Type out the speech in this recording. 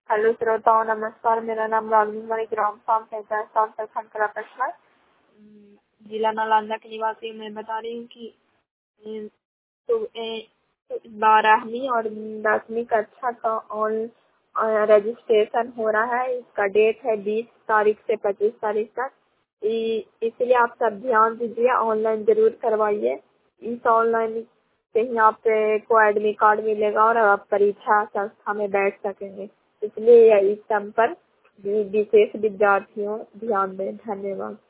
Hello श्रोताओं, नमस्कार। मेरा नाम रागनी कुमारी, ग्राम फार्म पंचायत प्रखंड कला कस्बा, जिला नालंदा की निवासी हूँ। मैं बता रही हूँ कि तो 12वीं और 10वीं कक्षा का ऑन रजिस्ट्रेशन हो रहा है। इसका डेट है 20 तारीख से 25 तारीख तक। इसलिए आप सब ध्यान दीजिए, ऑनलाइन जरूर करवाइए। इस ऑनलाइन से ही आपको एडमिट कार्ड मिलेगा और आप परीक्षा संस्था में बैठ सकेंगे। इसलिए इस सब पर विशेष विद्यार्थियों ध्यान दें। धन्यवाद।